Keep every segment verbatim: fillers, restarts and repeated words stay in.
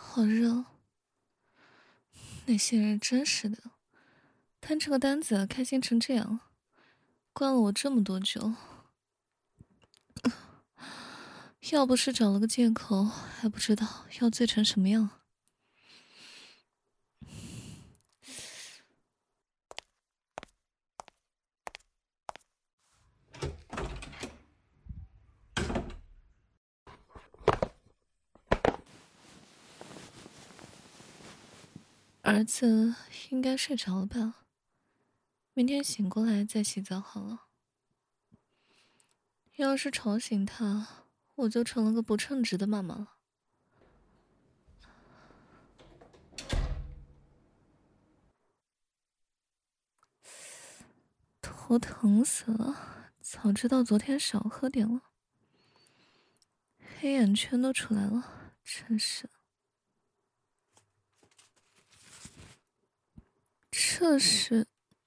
好热。那些人真是的，摊这个单子开心成这样，关了我这么多久。要不是找了个借口，还不知道要醉成什么样。儿子应该睡着了吧？明天醒过来再洗澡好了。要是吵醒他，我就成了个不称职的妈妈了。头疼死了，早知道昨天少喝点了。黑眼圈都出来了，真是。这是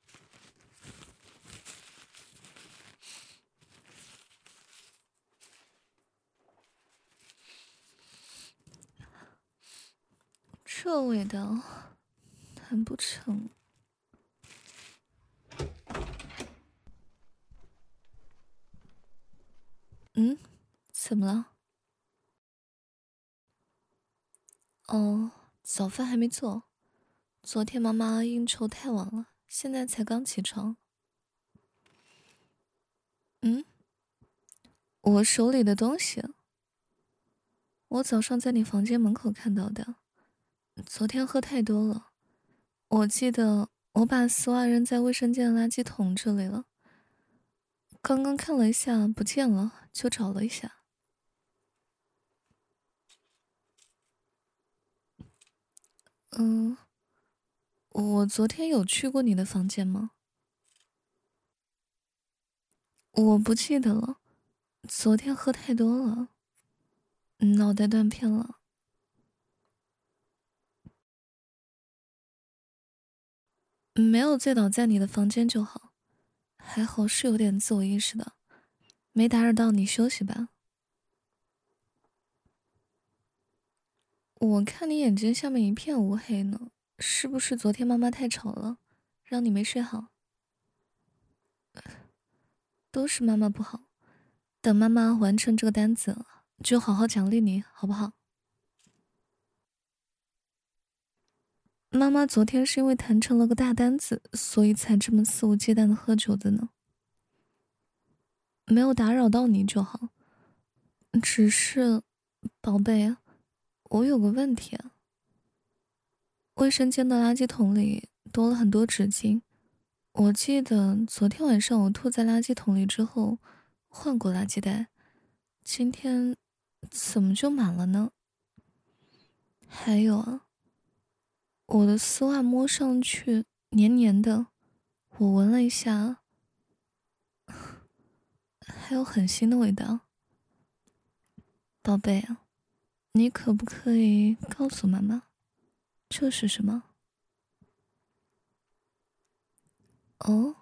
这味道，难不成？嗯，怎么了？哦，早饭还没做。昨天妈妈应酬太晚了，现在才刚起床。嗯，我手里的东西，我早上在你房间门口看到的。昨天喝太多了，我记得我把丝袜扔在卫生间的垃圾桶这里了。刚刚看了一下，不见了，就找了一下。嗯，我昨天有去过你的房间吗？我不记得了，昨天喝太多了，脑袋断片了。没有醉倒在你的房间就好，还好是有点自我意识的，没打扰到你休息吧。我看你眼睛下面一片乌黑呢，是不是昨天妈妈太吵了，让你没睡好？都是妈妈不好，等妈妈完成这个单子了，就好好奖励你，好不好？妈妈昨天是因为谈成了个大单子，所以才这么肆无忌惮的喝酒的呢。没有打扰到你就好，只是，宝贝，我有个问题啊。卫生间的垃圾桶里多了很多纸巾，我记得昨天晚上我吐在垃圾桶里之后，换过垃圾袋，今天怎么就满了呢？还有啊，我的丝袜摸上去黏黏的，我闻了一下，还有很腥的味道。宝贝啊，你可不可以告诉妈妈，这是什么？哦，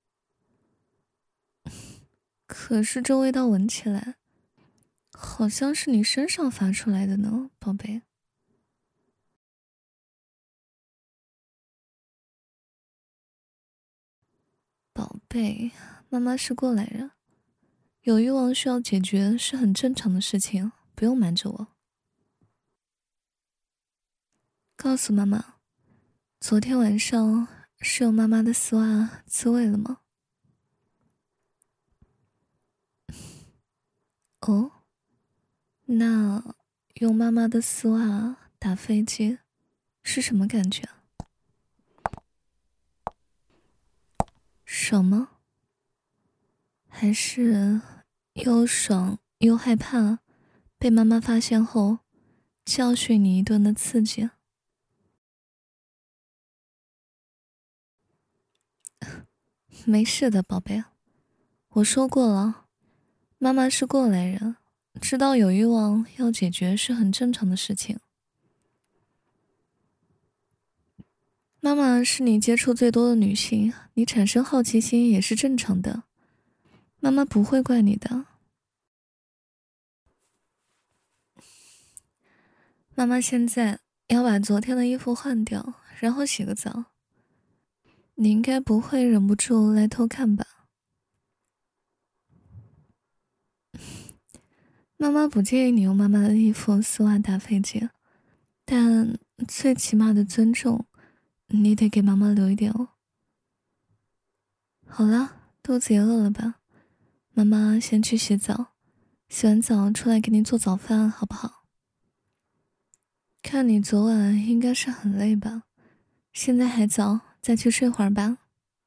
可是这味道闻起来，好像是你身上发出来的呢，宝贝。宝贝，妈妈是过来人，有欲望需要解决是很正常的事情，不用瞒着我。告诉妈妈，昨天晚上是用妈妈的丝袜自慰了吗？哦，那用妈妈的丝袜打飞机是什么感觉啊？爽吗？还是又爽又害怕被妈妈发现后教训你一顿的刺激啊？没事的，宝贝，我说过了，妈妈是过来人，知道有欲望要解决是很正常的事情。妈妈是你接触最多的女性，你产生好奇心也是正常的，妈妈不会怪你的。妈妈现在要把昨天的衣服换掉，然后洗个澡。你应该不会忍不住来偷看吧？妈妈不介意你用妈妈的衣服、丝袜打飞机，但最起码的尊重，你得给妈妈留一点哦。好了，肚子也饿了吧？妈妈先去洗澡，洗完澡出来给你做早饭，好不好？看你昨晚应该是很累吧，现在还早，再去睡会儿吧。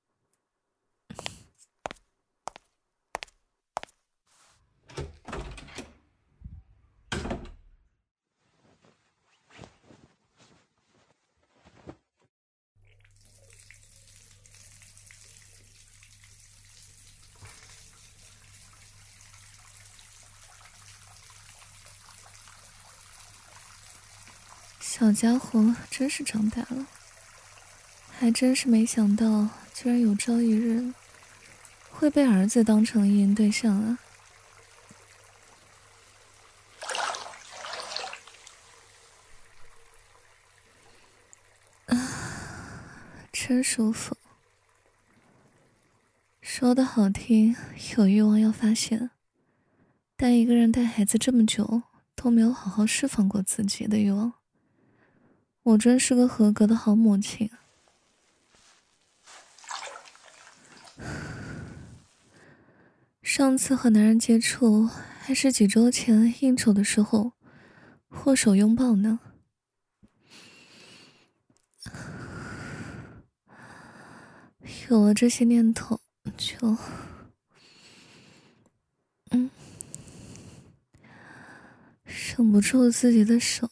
小家伙真是长大了，还真是没想到，居然有朝一日会被儿子当成意淫对象啊！啊，真舒服。说的好听，有欲望要发泄，但一个人带孩子这么久，都没有好好释放过自己的欲望。我真是个合格的好母亲。上次和男人接触还是几周前应酬的时候，握手拥抱呢。有了这些念头，就嗯，忍不住自己的手。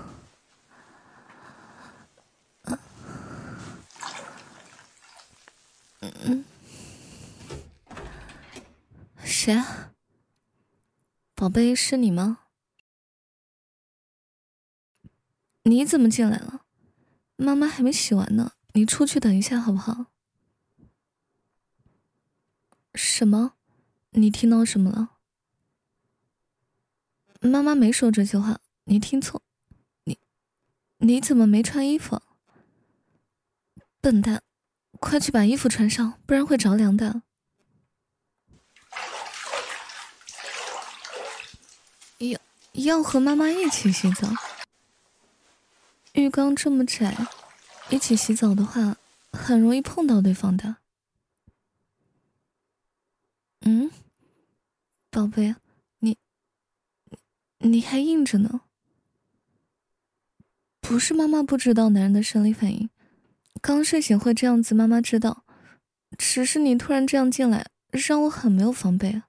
嗯，谁啊？宝贝，是你吗？你怎么进来了？妈妈还没洗完呢，你出去等一下好不好？什么？你听到什么了？妈妈没说这句话，你听错。你你怎么没穿衣服啊？笨蛋，快去把衣服穿上，不然会着凉的。要要和妈妈一起洗澡？浴缸这么窄，一起洗澡的话，很容易碰到对方的。嗯，宝贝，你你还硬着呢。不是妈妈不知道男人的生理反应，刚睡醒会这样子，妈妈知道。只是你突然这样进来，让我很没有防备。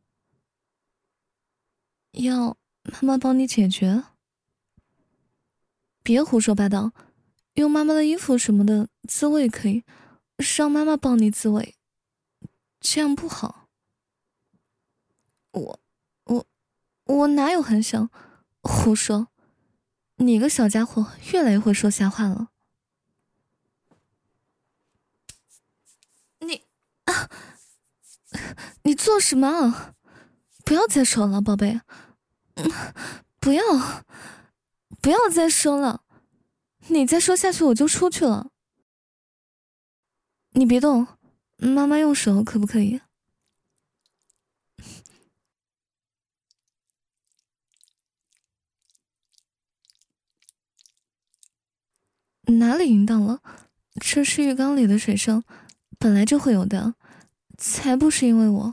要妈妈帮你解决？别胡说八道，用妈妈的衣服什么的自慰可以，让妈妈帮你自慰，这样不好。我我我哪有很想？胡说！你个小家伙越来越会说瞎话了。你啊，你做什么啊？不要再说了，宝贝。嗯，不要，不要再说了。你再说下去我就出去了。你别动，妈妈用手可不可以？哪里淫荡了？这是浴缸里的水声，本来就会有的，才不是因为我。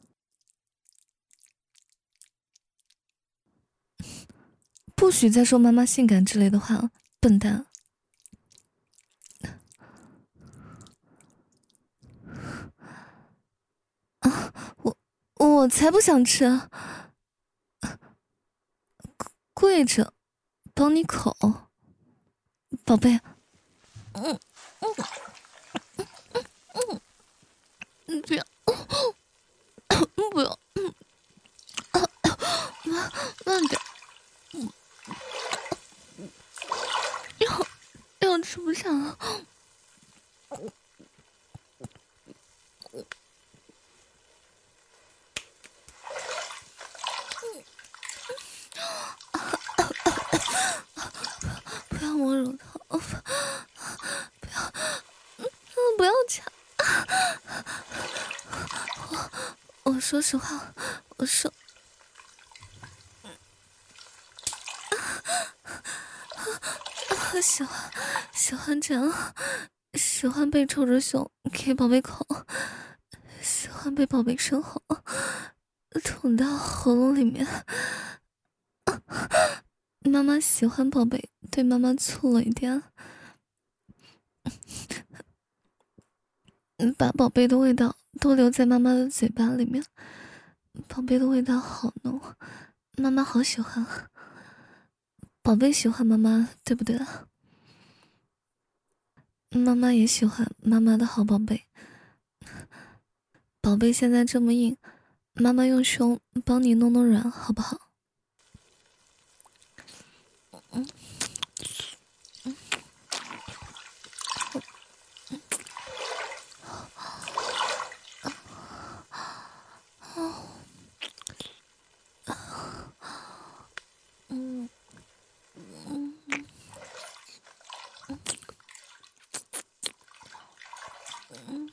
不许再说妈妈性感之类的话，笨蛋！啊，我我才不想吃啊！跪着，帮你口，宝贝。嗯嗯嗯嗯，不要，不要，慢慢点。要要吃不下了。不要要摸乳头，不要，不要掐。我我说实话，我说，喜欢喜欢这样，喜欢被抽着胸给宝贝口，喜欢被宝贝生喉捅到喉咙里面。妈妈喜欢宝贝对妈妈粗了一点，把宝贝的味道都留在妈妈的嘴巴里面。宝贝的味道好浓，妈妈好喜欢。宝贝喜欢妈妈，对不对？妈妈也喜欢妈妈的好宝贝。宝贝现在这么硬，妈妈用胸帮你弄弄软，好不好？嗯嗯嗯嗯嗯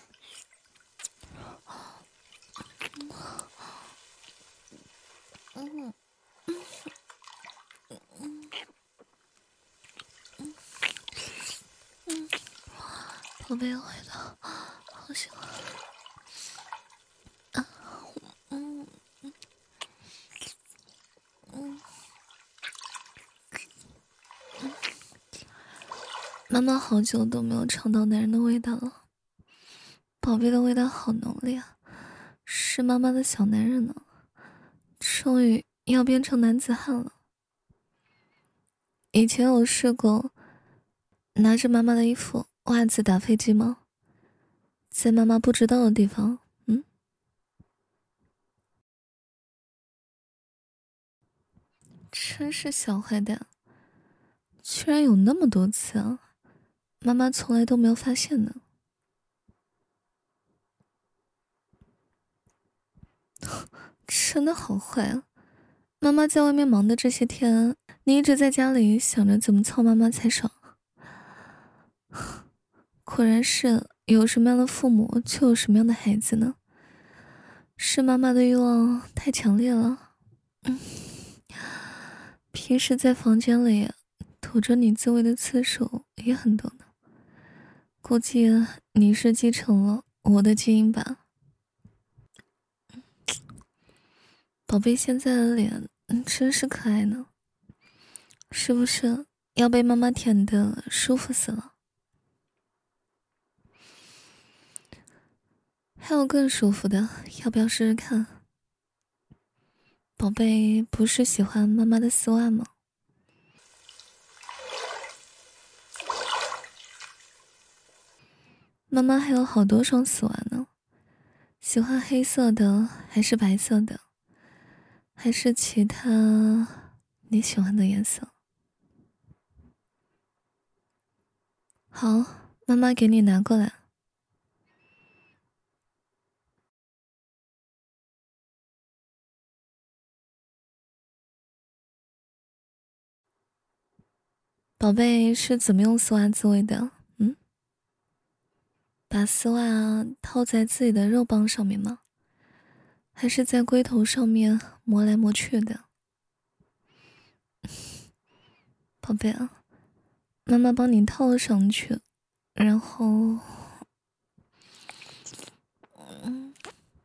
嗯嗯，宝贝的味道好喜欢。啊，嗯嗯，妈妈好久都没有尝到男人的味道了，宝贝的味道好浓烈啊，是妈妈的小男人呢，终于要变成男子汉了。以前有试过拿着妈妈的衣服、袜子打飞机吗？在妈妈不知道的地方，嗯，真是小坏蛋，居然有那么多次啊！妈妈从来都没有发现呢。真的好坏啊！妈妈在外面忙的这些天，你一直在家里想着怎么操妈妈才爽。果然是有什么样的父母，就有什么样的孩子呢？是妈妈的欲望太强烈了。嗯，平时在房间里吐着你自慰的次数也很多呢。估计你是继承了我的基因吧。宝贝现在的脸嗯真是可爱呢，是不是要被妈妈舔的舒服死了？还有更舒服的，要不要试试看？宝贝不是喜欢妈妈的丝袜吗？妈妈还有好多双丝袜呢，喜欢黑色的还是白色的，还是其他你喜欢的颜色？好，妈妈给你拿过来。宝贝是怎么用丝袜自慰的？嗯，把丝袜套在自己的肉棒上面吗？还是在龟头上面磨来磨去的？宝贝啊，妈妈帮你套上去，然后，嗯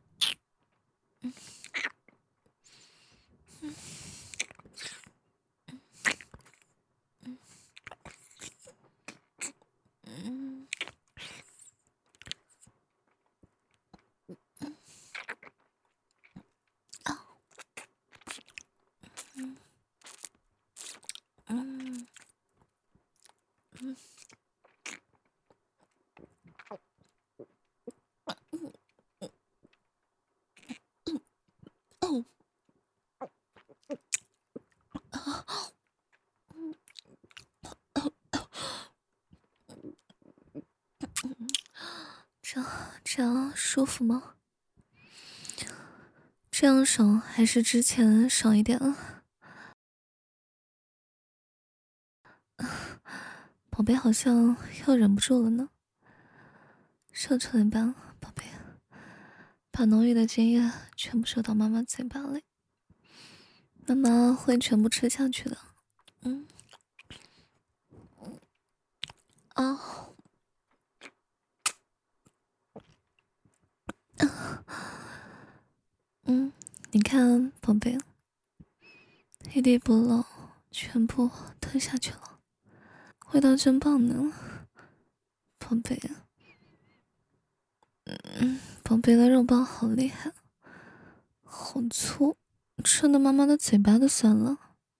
嗯啊嗯嗯嗯哦啊这样这样舒服吗？这样爽还是之前爽一点啊？ 宝贝好像要忍不住了呢。说出来吧，宝贝，把浓郁的精液全部射到妈妈嘴巴里，妈妈会全部吃下去的。嗯，啊，嗯，你看，宝贝，一滴不漏，全部吞下去了，味道真棒呢，宝贝。嗯，宝贝的肉棒好厉害，好粗，吃的妈妈的嘴巴都酸了。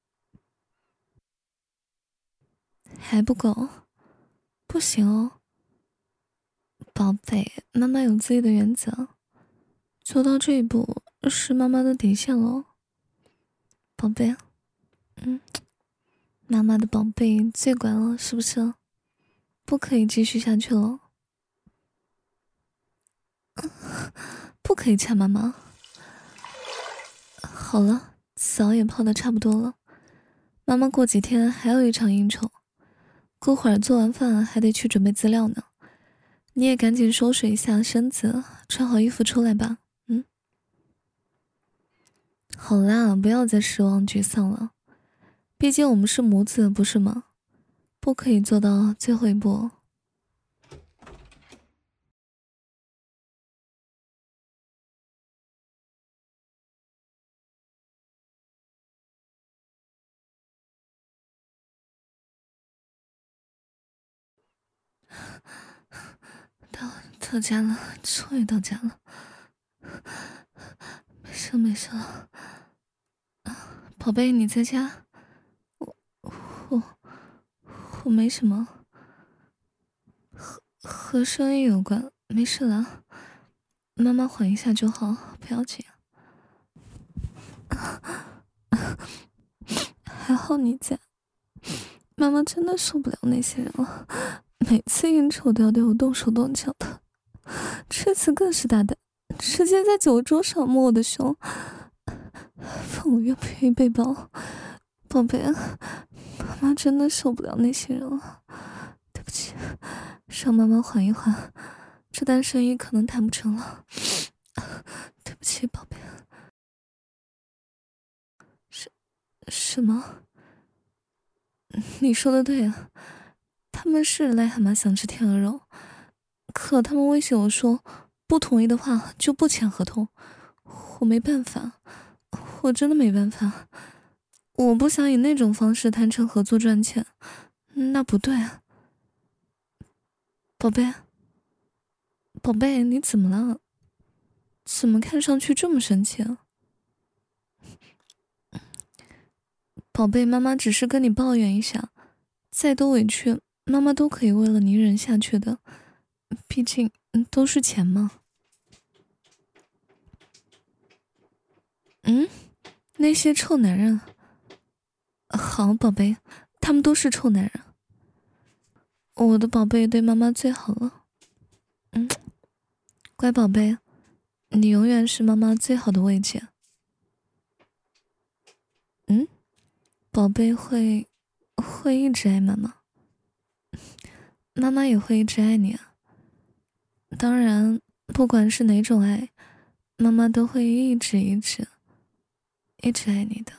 还不够，不行哦，宝贝，妈妈有自己的原则，做到这一步是妈妈的底线喽，宝贝。嗯，妈妈的宝贝最乖了，是不是？不可以继续下去了，不可以掐妈妈。好了，澡也泡的差不多了，妈妈过几天还有一场应酬，过会儿做完饭还得去准备资料呢。你也赶紧收拾一下身子，穿好衣服出来吧。嗯，好啦，不要再失望沮丧了，毕竟我们是母子，不是吗？不可以做到最后一步哦。到到家了，终于到家了，没事没事了。宝贝，你在家？我我我没什么，和生意有关，没事了。妈妈缓一下就好，不要紧。还好你在，妈妈真的受不了那些人了，每次应酬都要对我动手动脚的，这次更是大胆，直接在酒桌上摸我的胸，问我愿不愿意被抱。宝贝，妈妈真的受不了那些人了，对不起，让妈妈缓一缓，这单生意可能谈不成了，对不起，宝贝。什什么？你说的对啊，他们是癞蛤蟆想吃天鹅肉，可他们威胁我说，不同意的话就不签合同。我没办法，我真的没办法，我不想以那种方式谈成合作赚钱，那不对啊。宝贝，宝贝，你怎么了？怎么看上去这么生气啊？宝贝，妈妈只是跟你抱怨一下，再多委屈，妈妈都可以为了你忍下去的，毕竟都是钱嘛。嗯，那些臭男人。好，宝贝，他们都是臭男人。我的宝贝对妈妈最好了。嗯，乖宝贝，你永远是妈妈最好的慰藉。嗯，宝贝会会一直爱妈妈，妈妈也会一直爱你啊。当然，不管是哪种爱，妈妈都会一直一直一直爱你的。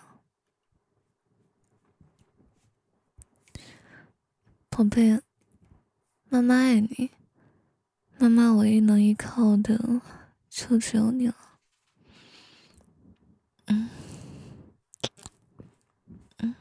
宝贝，妈妈爱你，妈妈唯一能依靠的就只有你了。嗯嗯，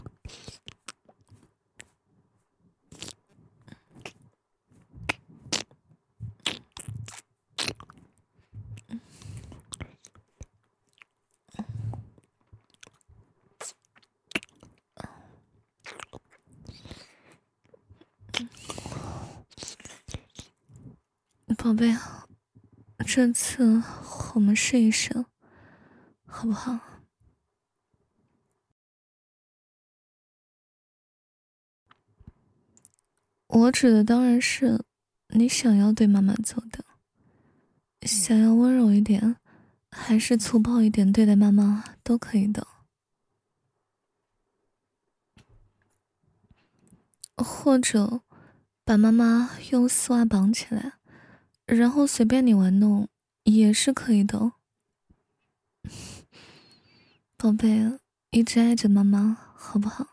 宝贝，这次我们试一试，好不好？我指的当然是你想要对妈妈做的，想要温柔一点，还是粗暴一点对待妈妈都可以的。 或者把妈妈用丝袜绑起来，然后随便你玩弄，也是可以的哦。宝贝，一直爱着妈妈，好不好？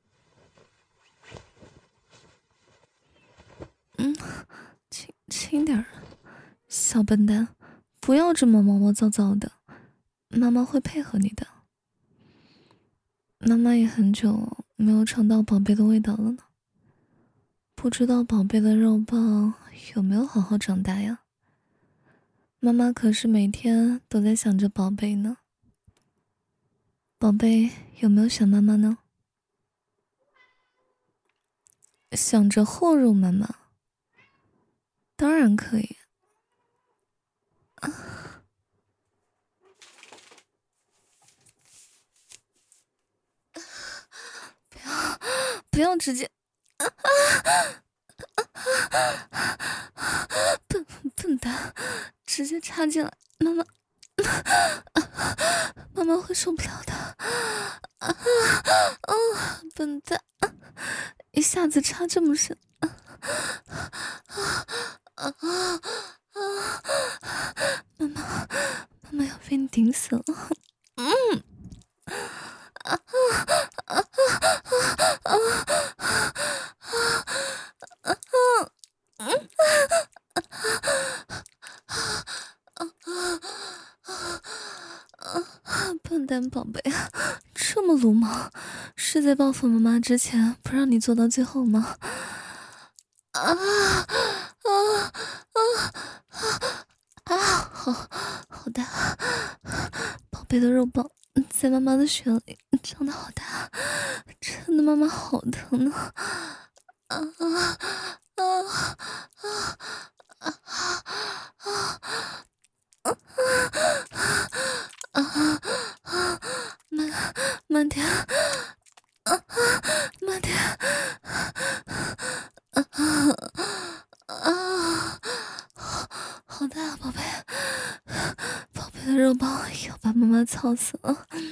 嗯，轻轻点儿，小笨蛋，不要这么毛毛躁躁的，妈妈会配合你的。妈妈也很久没有尝到宝贝的味道了呢，不知道宝贝的肉棒有没有好好长大呀？妈妈可是每天都在想着宝贝呢。宝贝有没有想妈妈呢？想着后肉妈妈，当然可以。不要直接，笨笨蛋，直接插进来，妈妈，妈妈会受不了的。啊啊！笨蛋，一下子插这么深，啊啊啊！妈妈，妈妈要被你顶死了。嗯。啊啊啊啊啊啊！笨蛋宝贝，这么鲁莽，是在报复妈妈之前不让你做到最后吗？啊啊啊啊！好好大，宝贝的肉棒在妈妈的血里长得好大，真的妈妈好疼呢！啊啊啊啊啊啊！啊啊！慢慢点，啊慢点，啊啊！好大，宝贝，宝贝的肉包要把妈妈操死了。